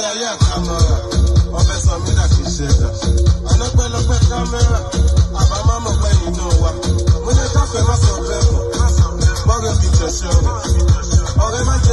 ayé àkàmọ́ra, ọbẹ̀ sọ mí láti ṣẹ̀dá. Ọlọ́pẹ́lọpẹ́ kámẹ́rà, àbámọ́ pẹ́ nínú wa. Mo ní káfẹ́ má sọ bẹ́ẹ̀ mọ̀, mọ́rẹ́ fi tẹ̀sán rẹ̀. Ọ̀rẹ́ má